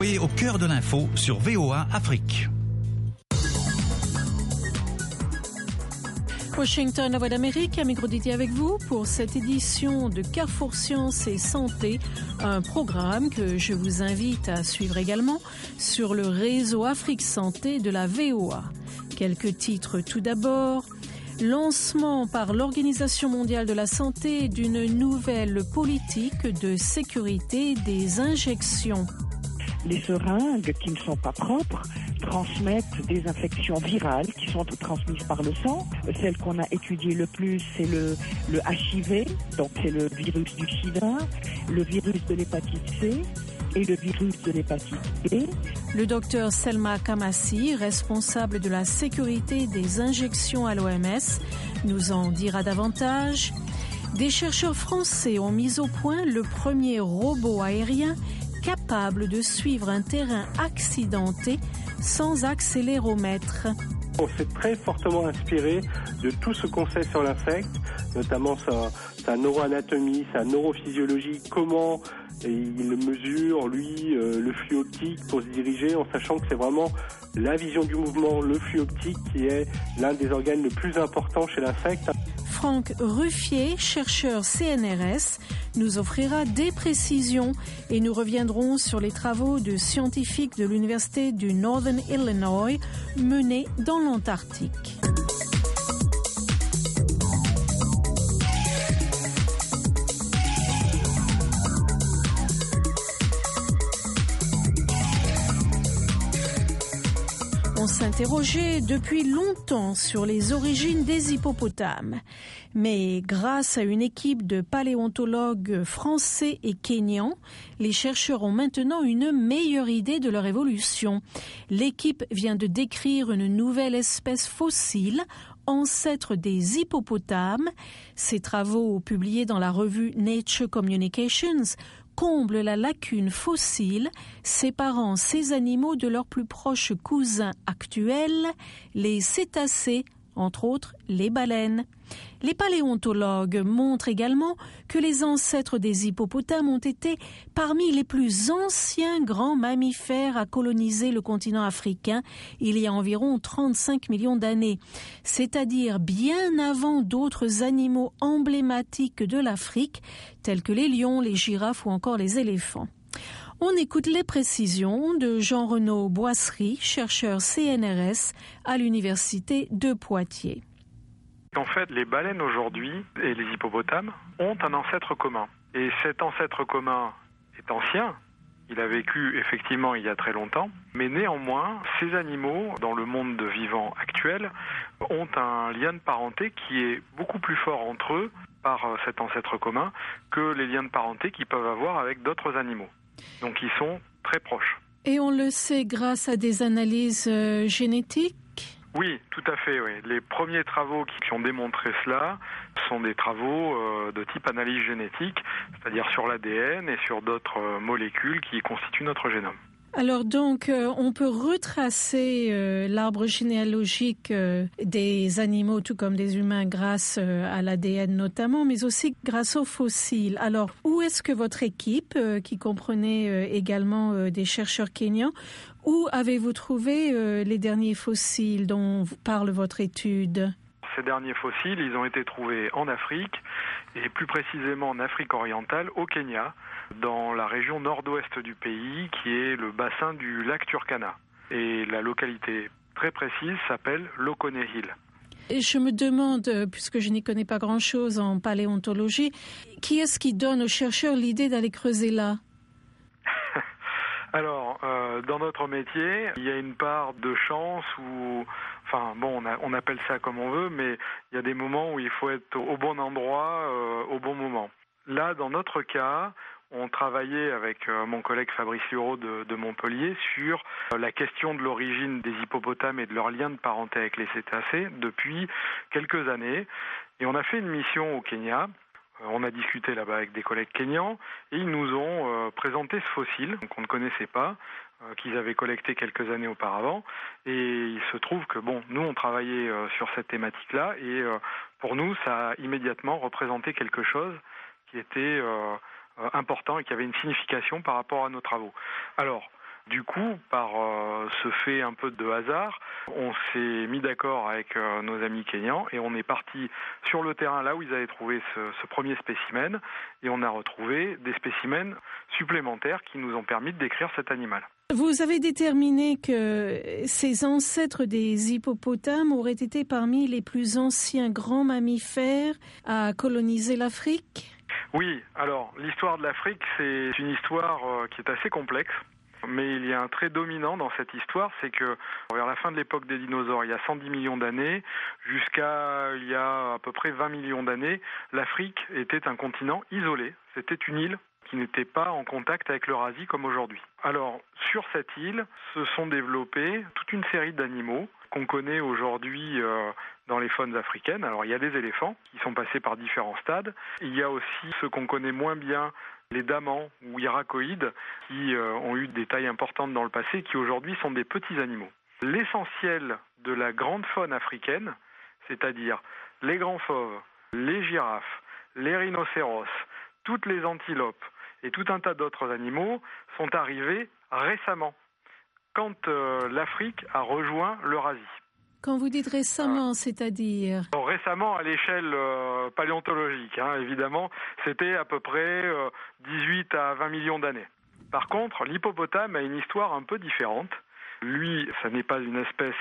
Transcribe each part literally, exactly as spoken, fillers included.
Et au cœur de l'info sur V O A Afrique. Washington, la Voix d'Amérique, Amigro Didier avec vous pour cette édition de Carrefour Sciences et Santé, un programme que je vous invite à suivre également sur le réseau Afrique Santé de la V O A. Quelques titres tout d'abord. Lancement par l'Organisation mondiale de la santé d'une nouvelle politique de sécurité des injections. Les seringues qui ne sont pas propres transmettent des infections virales qui sont transmises par le sang. Celle qu'on a étudiée le plus, c'est le, le H I V, donc c'est le virus du sida, le virus de l'hépatite C et le virus de l'hépatite B. Le docteur Selma Kamassi, responsable de la sécurité des injections à l'O M S, nous en dira davantage. Des chercheurs français ont mis au point le premier robot aérien capable de suivre un terrain accidenté sans accéléromètre. On s'est très fortement inspiré de tout ce qu'on sait sur l'insecte, notamment sa, sa neuroanatomie, sa neurophysiologie, comment il mesure, lui, euh, le flux optique pour se diriger, en sachant que c'est vraiment la vision du mouvement, le flux optique, qui est l'un des organes les plus importants chez l'insecte. Franck Ruffier, chercheur C N R S, nous offrira des précisions et nous reviendrons sur les travaux de scientifiques de l'Université du Northern Illinois menés dans l'Antarctique. On s'interrogeait depuis longtemps sur les origines des hippopotames. Mais grâce à une équipe de paléontologues français et kenyans, les chercheurs ont maintenant une meilleure idée de leur évolution. L'équipe vient de décrire une nouvelle espèce fossile, ancêtre des hippopotames. Ces travaux, publiés dans la revue Nature Communications, comble la lacune fossile séparant ces animaux de leurs plus proches cousins actuels, les cétacés, entre autres les baleines. Les paléontologues montrent également que les ancêtres des hippopotames ont été parmi les plus anciens grands mammifères à coloniser le continent africain il y a environ trente-cinq millions d'années, c'est-à-dire bien avant d'autres animaux emblématiques de l'Afrique, tels que les lions, les girafes ou encore les éléphants. On écoute les précisions de Jean-Renaud Boisserie, chercheur C N R S à l'Université de Poitiers. En fait, les baleines aujourd'hui et les hippopotames ont un ancêtre commun. Et cet ancêtre commun est ancien. Il a vécu effectivement il y a très longtemps. Mais néanmoins, ces animaux, dans le monde de vivant actuel, ont un lien de parenté qui est beaucoup plus fort entre eux par cet ancêtre commun que les liens de parenté qu'ils peuvent avoir avec d'autres animaux. Donc ils sont très proches. Et on le sait grâce à des analyses euh, génétiques ? Oui, tout à fait. Oui. Les premiers travaux qui ont démontré cela sont des travaux euh, de type analyse génétique, c'est-à-dire sur l'A D N et sur d'autres euh, molécules qui constituent notre génome. Alors donc, euh, on peut retracer euh, l'arbre généalogique euh, des animaux, tout comme des humains, grâce euh, à l'A D N notamment, mais aussi grâce aux fossiles. Alors, où est-ce que votre équipe, euh, qui comprenait euh, également euh, des chercheurs kenyans, où avez-vous trouvé euh, les derniers fossiles dont parle votre étude ? Ces derniers fossiles, ils ont été trouvés en Afrique, et plus précisément en Afrique orientale, au Kenya, dans la région nord-ouest du pays, qui est le bassin du lac Turkana. Et la localité très précise s'appelle Lokone Hill. Et je me demande, puisque je n'y connais pas grand-chose en paléontologie, qui est-ce qui donne aux chercheurs l'idée d'aller creuser là ? Alors, euh, dans notre métier, il y a une part de chance où, enfin bon, on, a, on appelle ça comme on veut, mais il y a des moments où il faut être au bon endroit, euh, au bon moment. Là, dans notre cas, on travaillait avec euh, mon collègue Fabrice Lureau de, de Montpellier sur euh, la question de l'origine des hippopotames et de leur lien de parenté avec les cétacés depuis quelques années. Et on a fait une mission au Kenya. On a discuté là-bas avec des collègues kenyans et ils nous ont euh, présenté ce fossile qu'on ne connaissait pas, euh, qu'ils avaient collecté quelques années auparavant. Et il se trouve que bon, nous on travaillait euh, sur cette thématique-là et euh, pour nous ça a immédiatement représenté quelque chose qui était euh, euh, important et qui avait une signification par rapport à nos travaux. Alors, Du coup, par euh, ce fait un peu de hasard, on s'est mis d'accord avec euh, nos amis kenyans et on est parti sur le terrain là où ils avaient trouvé ce, ce premier spécimen et on a retrouvé des spécimens supplémentaires qui nous ont permis de décrire cet animal. Vous avez déterminé que ces ancêtres des hippopotames auraient été parmi les plus anciens grands mammifères à coloniser l'Afrique ? Oui, alors l'histoire de l'Afrique, c'est une histoire euh, qui est assez complexe. Mais il y a un trait dominant dans cette histoire, c'est que vers la fin de l'époque des dinosaures, il y a cent dix millions d'années, jusqu'à il y a à peu près vingt millions d'années, l'Afrique était un continent isolé. C'était une île qui n'était pas en contact avec l'Eurasie comme aujourd'hui. Alors, sur cette île, se sont développés toute une série d'animaux qu'on connaît aujourd'hui euh, dans les faunes africaines. Alors, il y a des éléphants qui sont passés par différents stades. Il y a aussi ceux qu'on connaît moins bien, les damans ou hyracoïdes, qui euh, ont eu des tailles importantes dans le passé, qui aujourd'hui sont des petits animaux. L'essentiel de la grande faune africaine, c'est-à-dire les grands fauves, les girafes, les rhinocéros, toutes les antilopes et tout un tas d'autres animaux sont arrivés récemment, quand euh, l'Afrique a rejoint l'Eurasie. Quand vous dites récemment, ah. c'est-à-dire bon, récemment, à l'échelle euh, paléontologique, hein, évidemment, c'était à peu près euh, dix-huit à vingt millions d'années. Par contre, l'hippopotame a une histoire un peu différente. Lui, ça n'est pas une espèce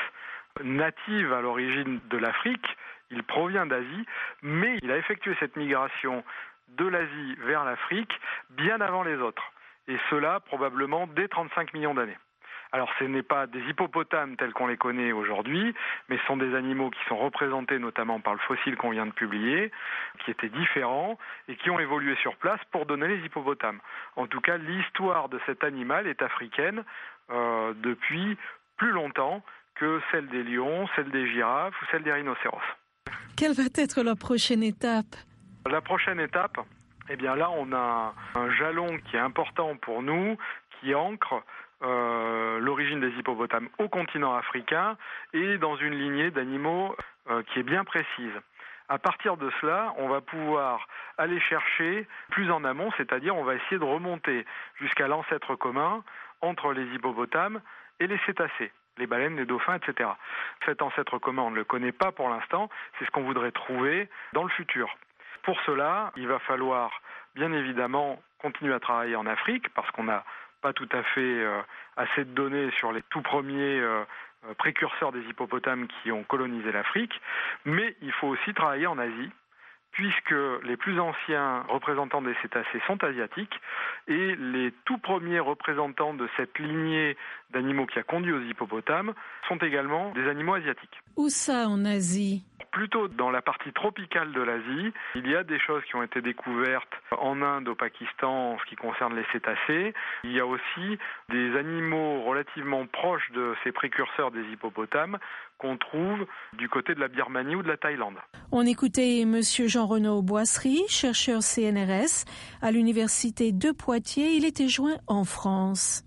native à l'origine de l'Afrique, il provient d'Asie, mais il a effectué cette migration de l'Asie vers l'Afrique bien avant les autres. Et cela probablement dès trente-cinq millions d'années. Alors ce n'est pas des hippopotames tels qu'on les connaît aujourd'hui, mais ce sont des animaux qui sont représentés notamment par le fossile qu'on vient de publier, qui étaient différents et qui ont évolué sur place pour donner les hippopotames. En tout cas, l'histoire de cet animal est africaine euh, depuis plus longtemps que celle des lions, celle des girafes ou celle des rhinocéros. Quelle va être la prochaine étape ? La prochaine étape, eh bien là on a un jalon qui est important pour nous, qui ancre Euh, l'origine des hippopotames au continent africain et dans une lignée d'animaux euh, qui est bien précise. À partir de cela, on va pouvoir aller chercher plus en amont, c'est-à-dire on va essayer de remonter jusqu'à l'ancêtre commun entre les hippopotames et les cétacés, les baleines, les dauphins, et cetera. Cet ancêtre commun, on ne le connaît pas pour l'instant, c'est ce qu'on voudrait trouver dans le futur. Pour cela, il va falloir bien évidemment continuer à travailler en Afrique parce qu'on a pas tout à fait euh, assez de données sur les tout premiers euh, précurseurs des hippopotames qui ont colonisé l'Afrique, mais il faut aussi travailler en Asie, puisque les plus anciens représentants des cétacés sont asiatiques, et les tout premiers représentants de cette lignée d'animaux qui a conduit aux hippopotames sont également des animaux asiatiques. Où ça en Asie ? Plutôt dans la partie tropicale de l'Asie, il y a des choses qui ont été découvertes en Inde, au Pakistan, en ce qui concerne les cétacés. Il y a aussi des animaux relativement proches de ces précurseurs des hippopotames qu'on trouve du côté de la Birmanie ou de la Thaïlande. On écoutait M. Jean-Renaud Boisserie, chercheur C N R S à l'université de Poitiers. Il était joint en France.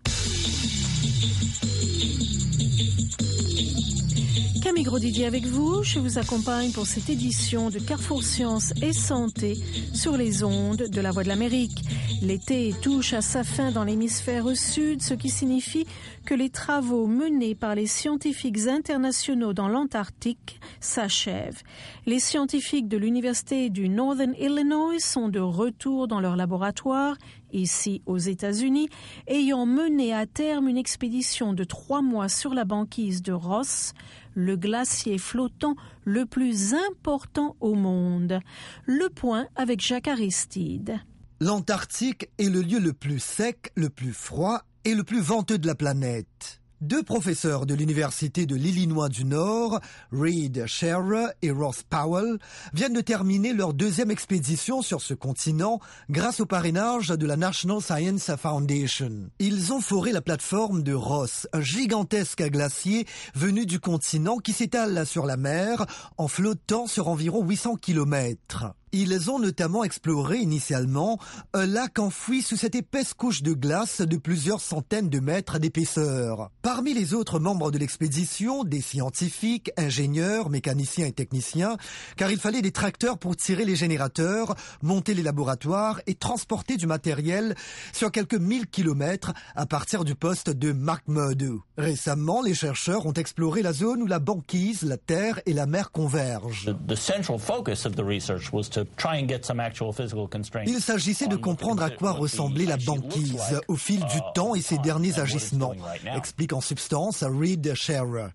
Camille Grosdidier avec vous, je vous accompagne pour cette édition de Carrefour Sciences et Santé sur les ondes de la Voix de l'Amérique. L'été touche à sa fin dans l'hémisphère sud, ce qui signifie que les travaux menés par les scientifiques internationaux dans l'Antarctique s'achèvent. Les scientifiques de l'Université du Northern Illinois sont de retour dans leur laboratoire, ici aux États-Unis, ayant mené à terme une expédition de trois mois sur la banquise de Ross, le glacier flottant le plus important au monde. Le point avec Jacques Aristide. L'Antarctique est le lieu le plus sec, le plus froid et le plus venteux de la planète. Deux professeurs de l'Université de l'Illinois du Nord, Reed Scherer et Ross Powell, viennent de terminer leur deuxième expédition sur ce continent grâce au parrainage de la National Science Foundation. Ils ont foré la plateforme de Ross, un gigantesque glacier venu du continent qui s'étale sur la mer en flottant sur environ huit cents kilomètres. Ils ont notamment exploré initialement un lac enfoui sous cette épaisse couche de glace de plusieurs centaines de mètres d'épaisseur. Parmi les autres membres de l'expédition, des scientifiques, ingénieurs, mécaniciens et techniciens, car il fallait des tracteurs pour tirer les générateurs, monter les laboratoires et transporter du matériel sur quelques mille kilomètres à partir du poste de McMurdo. Récemment, les chercheurs ont exploré la zone où la banquise, la terre et la mer convergent. The, the central focus of the research was to Il s'agissait de comprendre à quoi ressemblait la banquise au fil du temps et ses derniers agissements, explique en substance Reid Scharer.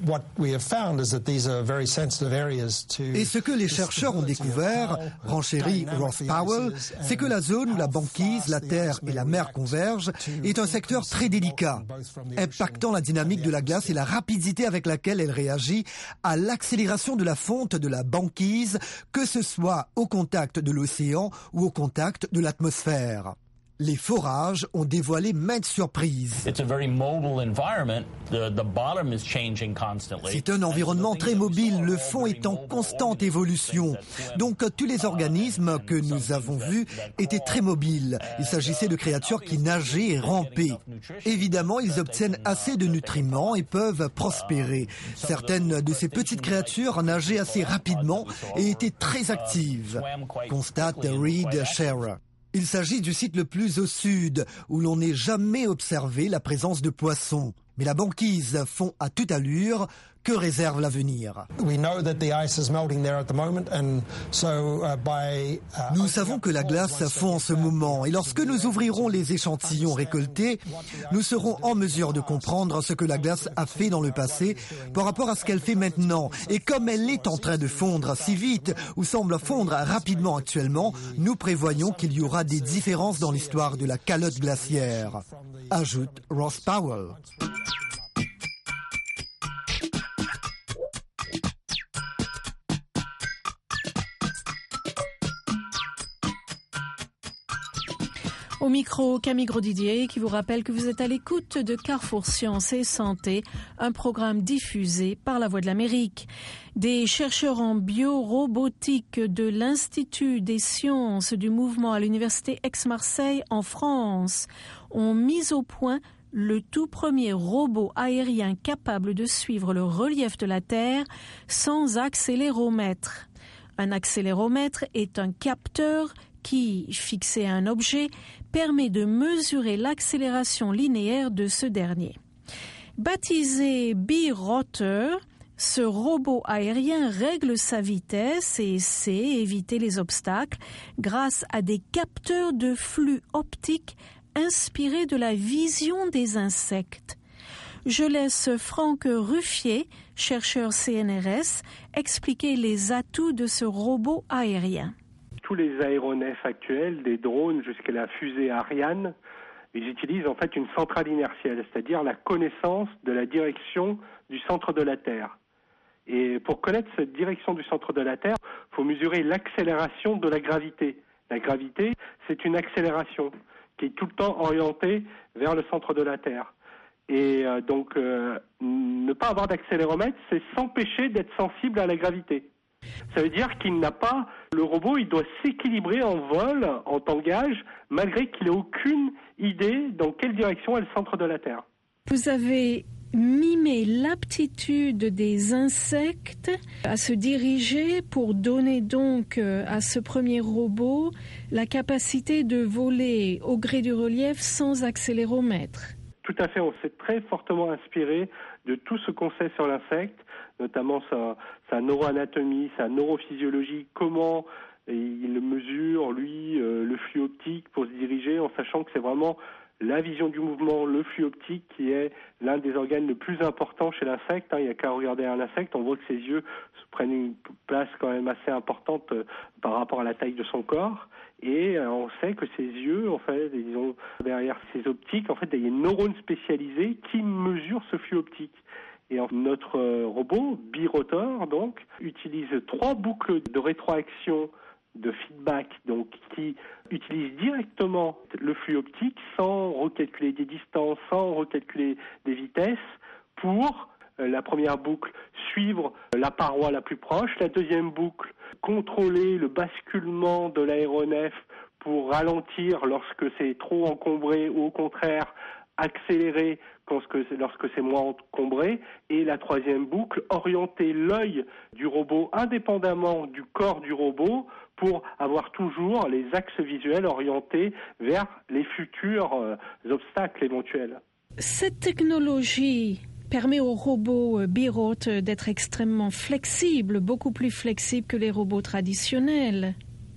Et ce que les chercheurs ont découvert, renchérit Ross Powell, c'est que la zone où la banquise, la terre et la mer convergent est un secteur très délicat, impactant la dynamique de la glace et la rapidité avec laquelle elle réagit à l'accélération de la fonte de la banquise, que ce soit au contact de l'océan ou au contact de l'atmosphère. Les forages ont dévoilé maintes surprises. C'est un environnement très mobile, le fond est en constante évolution. Donc tous les organismes que nous avons vus étaient très mobiles. Il s'agissait de créatures qui nageaient et rampaient. Évidemment, ils obtiennent assez de nutriments et peuvent prospérer. Certaines de ces petites créatures nageaient assez rapidement et étaient très actives, constate Reid Scharer. Il s'agit du site le plus au sud, où l'on n'ait jamais observé la présence de poissons. Mais la banquise fond à toute allure. Que réserve l'avenir? Nous savons que la glace fond en ce moment et lorsque nous ouvrirons les échantillons récoltés, nous serons en mesure de comprendre ce que la glace a fait dans le passé par rapport à ce qu'elle fait maintenant. Et comme elle est en train de fondre si vite ou semble fondre rapidement actuellement, nous prévoyons qu'il y aura des différences dans l'histoire de la calotte glaciaire, ajoute Ross Powell. Au micro, Camille Grosdidier qui vous rappelle que vous êtes à l'écoute de Carrefour Sciences et Santé, un programme diffusé par La Voix de l'Amérique. Des chercheurs en biorobotique de l'Institut des sciences du mouvement à l'Université Aix-Marseille en France ont mis au point le tout premier robot aérien capable de suivre le relief de la Terre sans accéléromètre. Un accéléromètre est un capteur qui, fixé à un objet, permet de mesurer l'accélération linéaire de ce dernier. Baptisé B-Rotor, ce robot aérien règle sa vitesse et sait éviter les obstacles grâce à des capteurs de flux optiques inspirés de la vision des insectes. Je laisse Franck Ruffier, chercheur C N R S, expliquer les atouts de ce robot aérien. Tous les aéronefs actuels, des drones jusqu'à la fusée Ariane, ils utilisent en fait une centrale inertielle, c'est-à-dire la connaissance de la direction du centre de la Terre. Et pour connaître cette direction du centre de la Terre, il faut mesurer l'accélération de la gravité. La gravité, c'est une accélération qui est tout le temps orientée vers le centre de la Terre. Et euh, donc, euh, ne pas avoir d'accéléromètre, c'est s'empêcher d'être sensible à la gravité. Ça veut dire qu'il n'a pas, le robot, il doit s'équilibrer en vol, en tangage, malgré qu'il n'ait aucune idée dans quelle direction est le centre de la Terre. Vous avez mimé l'aptitude des insectes à se diriger pour donner donc à ce premier robot la capacité de voler au gré du relief sans accéléromètre. Tout à fait, on s'est très fortement inspiré de tout ce qu'on sait sur l'insecte, notamment sa, sa neuroanatomie, sa neurophysiologie, comment il mesure, lui, euh, le flux optique pour se diriger, en sachant que c'est vraiment la vision du mouvement, le flux optique, qui est l'un des organes les plus importants chez l'insecte. Hein. Il n'y a qu'à regarder un insecte, on voit que ses yeux prennent une place quand même assez importante euh, par rapport à la taille de son corps. Et euh, on sait que ses yeux, en fait, ils ont derrière ces optiques, en fait, il y a une neurone spécialisée qui mesure ce flux optique. Et notre euh, robot, B-Rotor, donc, utilise trois boucles de rétroaction, de feedback, donc qui utilise directement le flux optique sans recalculer des distances, sans recalculer des vitesses, pour La première boucle, suivre la paroi la plus proche. La deuxième boucle, contrôler le basculement de l'aéronef pour ralentir lorsque c'est trop encombré ou au contraire accélérer lorsque c'est moins encombré. Et la troisième boucle, orienter l'œil du robot indépendamment du corps du robot pour avoir toujours les axes visuels orientés vers les futurs euh, obstacles éventuels. Cette technologie permet aux robots Biraut d'être extrêmement flexibles, beaucoup plus flexibles que les robots traditionnels.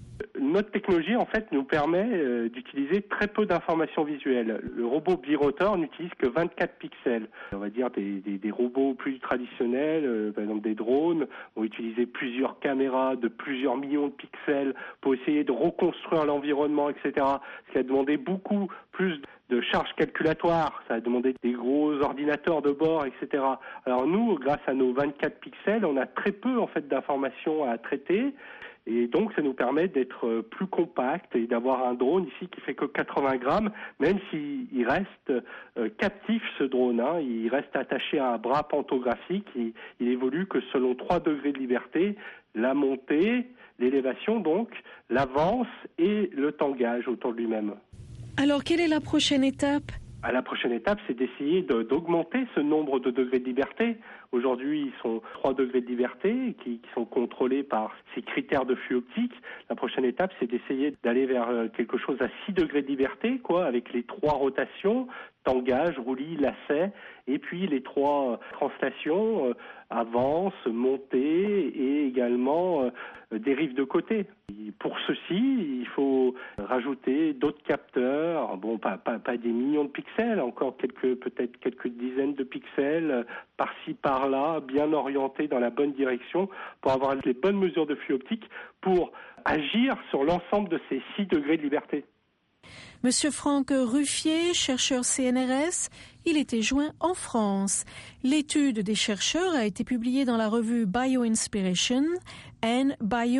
Notre technologie, en fait, nous permet euh, d'utiliser très peu d'informations visuelles. Le robot birotor n'utilise que vingt-quatre pixels. On va dire des, des, des robots plus traditionnels, euh, par exemple des drones, vont utiliser plusieurs caméras de plusieurs millions de pixels pour essayer de reconstruire l'environnement, et cetera. Ce qui a demandé beaucoup plus de charges calculatoires, ça a demandé des gros ordinateurs de bord, et cetera. Alors nous, grâce à nos vingt-quatre pixels, on a très peu en fait d'informations à traiter. Et donc, ça nous permet d'être plus compact et d'avoir un drone ici qui fait que quatre-vingts grammes, même s'il reste euh, captif, ce drone. Hein, il reste attaché à un bras pantographique. Il, il évolue que selon trois degrés de liberté, la montée, l'élévation donc, l'avance et le tangage autour de lui-même. Alors, quelle est la prochaine étape ? À la prochaine étape, c'est d'essayer de, d'augmenter ce nombre de degrés de liberté. Aujourd'hui, ils sont trois degrés de liberté qui, qui sont contrôlés par ces critères de flux optique. La prochaine étape, c'est d'essayer d'aller vers quelque chose à six degrés de liberté, quoi, avec les trois rotations, tangage, roulis, lacet, et puis les trois translations, euh, avance, montée et également euh, dérive de côté. Et pour ceci, il faut rajouter d'autres capteurs, bon, pas, pas, pas des millions de pixels, encore quelques, peut-être quelques dizaines de pixels, par-ci, par-là, bien orientés dans la bonne direction pour avoir les bonnes mesures de flux optique pour agir sur l'ensemble de ces six degrés de liberté. Monsieur Franck Ruffier, chercheur C N R S, il était joint en France. L'étude des chercheurs a été publiée dans la revue Bioinspiration and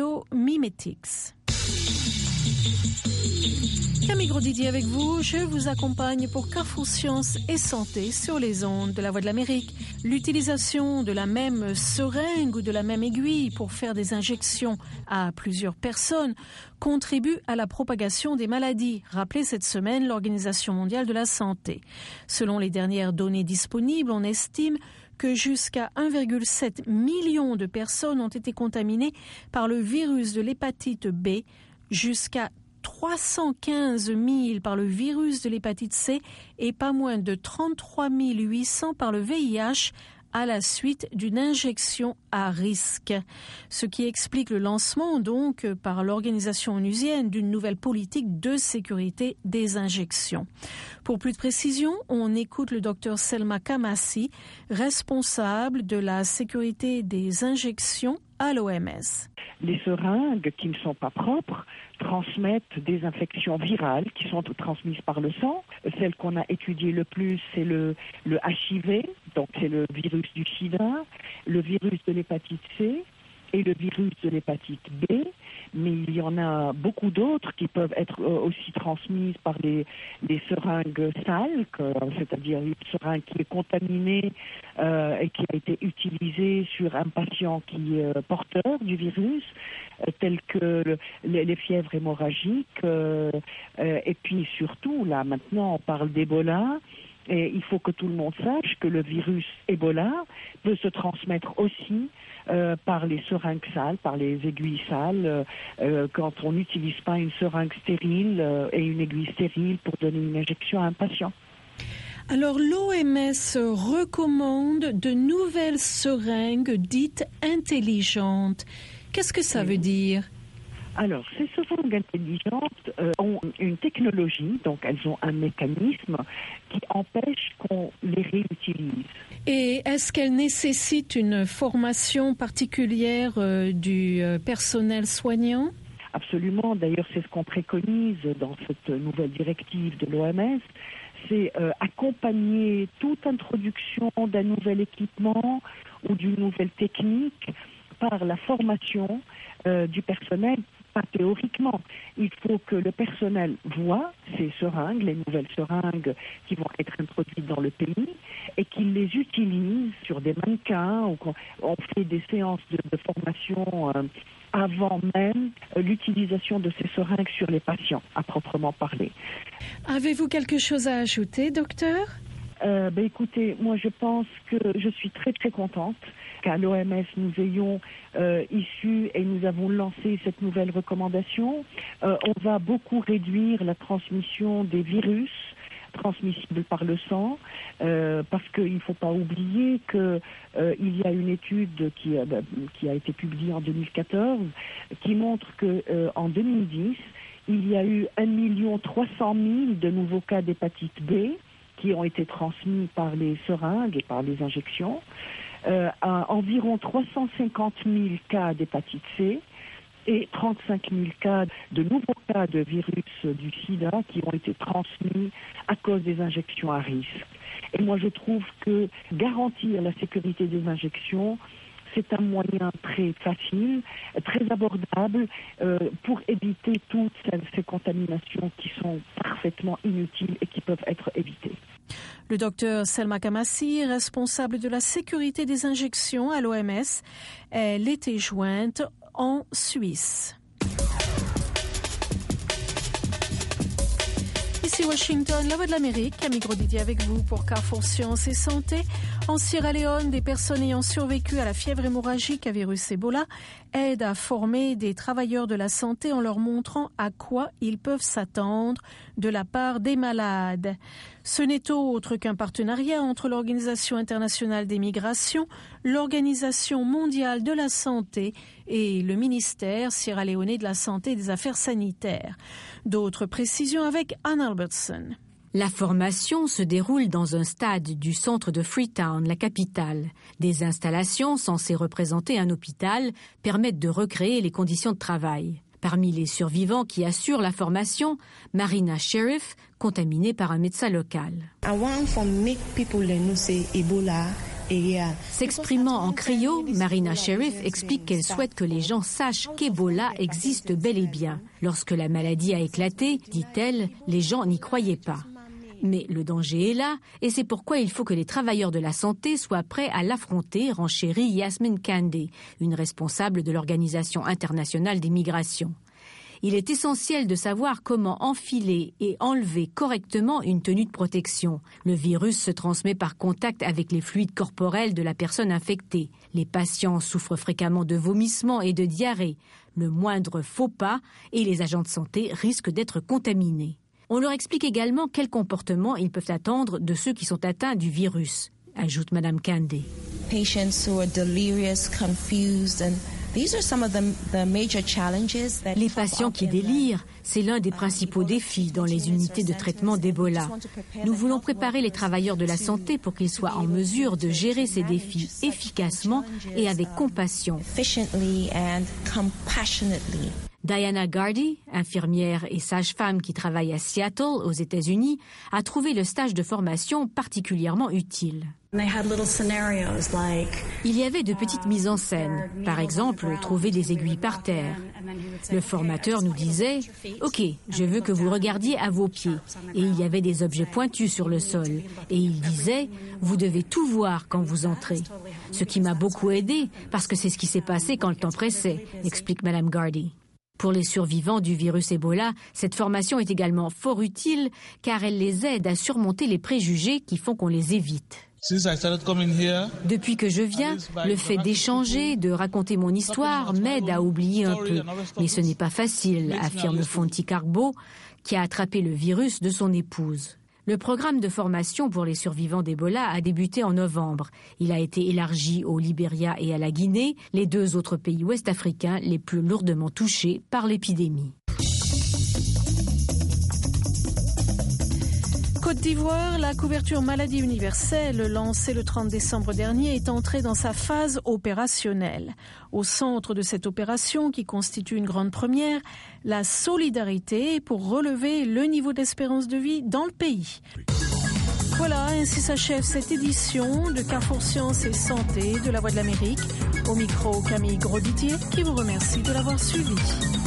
Biomimetics. Camille Grosdidier avec vous, je vous accompagne pour Carrefour Sciences et Santé sur les ondes de la Voix de l'Amérique. L'utilisation de la même seringue ou de la même aiguille pour faire des injections à plusieurs personnes contribue à la propagation des maladies, rappelait cette semaine l'Organisation mondiale de la santé. Selon les dernières données disponibles, on estime que jusqu'à un virgule sept million de personnes ont été contaminées par le virus de l'hépatite B, jusqu'à trois cent quinze mille par le virus de l'hépatite C et pas moins de trente-trois mille huit cents par le V I H à la suite d'une injection à risque. Ce qui explique le lancement donc par l'organisation onusienne d'une nouvelle politique de sécurité des injections. Pour plus de précision, on écoute le docteur Selma Kamassi, responsable de la sécurité des injections à l'O M S. Les seringues qui ne sont pas propres transmettent des infections virales qui sont transmises par le sang. Celle qu'on a étudiée le plus, c'est le, le H I V, donc c'est le virus du sida, le virus de l'hépatite C et le virus de l'hépatite B. Mais il y en a beaucoup d'autres qui peuvent être aussi transmises par les, les seringues sales, que, c'est-à-dire une seringue qui est contaminée euh, et qui a été utilisée sur un patient qui est porteur du virus, euh, tel que le, les, les fièvres hémorragiques. Euh, euh, et puis surtout, là maintenant, on parle d'Ebola. Et il faut que tout le monde sache que le virus Ebola peut se transmettre aussi euh, par les seringues sales, par les aiguilles sales, euh, quand on n'utilise pas une seringue stérile euh, et une aiguille stérile pour donner une injection à un patient. Alors l'O M S recommande de nouvelles seringues dites intelligentes. Qu'est-ce que ça veut dire ? Alors, ces seringues intelligentes euh, ont une technologie, donc elles ont un mécanisme qui empêche qu'on les réutilise. Et est-ce qu'elles nécessitent une formation particulière euh, du euh, personnel soignant ? Absolument. D'ailleurs, c'est ce qu'on préconise dans cette nouvelle directive de l'O M S. C'est euh, accompagner toute introduction d'un nouvel équipement ou d'une nouvelle technique par la formation euh, du personnel pas théoriquement. Il faut que le personnel voit ces seringues, les nouvelles seringues qui vont être introduites dans le pays, et qu'il les utilise sur des mannequins, ou qu'on on fait des séances de, de formation euh, avant même euh, l'utilisation de ces seringues sur les patients, à proprement parler. Avez-vous quelque chose à ajouter, docteur ? Euh, ben écoutez, moi je pense que je suis très très contente qu'à l'O M S nous ayons euh, issu et nous avons lancé cette nouvelle recommandation. Euh, on va beaucoup réduire la transmission des virus transmissibles par le sang, euh, parce qu'il ne faut pas oublier qu'il euh, y a une étude qui a, qui a été publiée en deux mille quatorze qui montre que euh, en deux mille dix, il y a eu un million trois cent mille de nouveaux cas d'hépatite B qui ont été transmis par les seringues et par les injections, euh, à environ trois cent cinquante mille cas d'hépatite C et trente-cinq mille cas de nouveaux cas de virus du sida qui ont été transmis à cause des injections à risque. Et moi, je trouve que garantir la sécurité des injections, c'est un moyen très facile, très abordable euh, pour éviter toutes ces, ces contaminations qui sont parfaitement inutiles et qui peuvent être évitées. Le docteur Selma Kamassi, responsable de la sécurité des injections à l'O M S, elle était jointe en Suisse. Ici Washington, la voix de l'Amérique, Camille Grodidier avec vous pour Carrefour Sciences et Santé. En Sierra Leone, des personnes ayant survécu à la fièvre hémorragique à virus Ebola aident à former des travailleurs de la santé en leur montrant à quoi ils peuvent s'attendre de la part des malades. Ce n'est autre qu'un partenariat entre l'Organisation internationale des migrations, l'Organisation mondiale de la santé et le ministère sierra-léonais de la santé et des affaires sanitaires. D'autres précisions avec Ann Albertson. La formation se déroule dans un stade du centre de Freetown, la capitale. Des installations censées représenter un hôpital permettent de recréer les conditions de travail. Parmi les survivants qui assurent la formation, Marina Sheriff, contaminée par un médecin local. S'exprimant en criot, Marina Sheriff explique qu'elle souhaite que les gens sachent qu'Ebola existe bel et bien. Lorsque la maladie a éclaté, dit-elle, les gens n'y croyaient pas. Mais le danger est là, et c'est pourquoi il faut que les travailleurs de la santé soient prêts à l'affronter, renchérit Yasmin Kande, une responsable de l'Organisation internationale des migrations. Il est essentiel de savoir comment enfiler et enlever correctement une tenue de protection. Le virus se transmet par contact avec les fluides corporels de la personne infectée. Les patients souffrent fréquemment de vomissements et de diarrhée. Le moindre faux pas et les agents de santé risquent d'être contaminés. On leur explique également quel comportement ils peuvent attendre de ceux qui sont atteints du virus, ajoute Madame Kande. Les patients qui délirent, c'est l'un des principaux défis dans les unités de traitement d'Ebola. Nous voulons préparer les travailleurs de la santé pour qu'ils soient en mesure de gérer ces défis efficacement et avec compassion. Diana Gardy, infirmière et sage-femme qui travaille à Seattle, aux États-Unis, a trouvé le stage de formation particulièrement utile. Il y avait de petites mises en scène, par exemple, trouver des aiguilles par terre. Le formateur nous disait « Ok, je veux que vous regardiez à vos pieds ». Et il y avait des objets pointus sur le sol. Et il disait « Vous devez tout voir quand vous entrez ». Ce qui m'a beaucoup aidé, parce que c'est ce qui s'est passé quand le temps pressait, explique Madame Gardy. Pour les survivants du virus Ebola, cette formation est également fort utile car elle les aide à surmonter les préjugés qui font qu'on les évite. Depuis que je viens, le fait d'échanger, de raconter mon histoire m'aide à oublier un peu. Mais ce n'est pas facile, affirme Fonti Carbo, qui a attrapé le virus de son épouse. Le programme de formation pour les survivants d'Ebola a débuté en novembre. Il a été élargi au Libéria et à la Guinée, les deux autres pays ouest-africains les plus lourdement touchés par l'épidémie. Côte d'Ivoire, la couverture maladie universelle lancée le trente décembre dernier est entrée dans sa phase opérationnelle. Au centre de cette opération, qui constitue une grande première, la solidarité pour relever le niveau d'espérance de vie dans le pays. Voilà, ainsi s'achève cette édition de Carrefour Sciences et Santé de la Voix de l'Amérique. Au micro, Camille Grodidier, qui vous remercie de l'avoir suivi.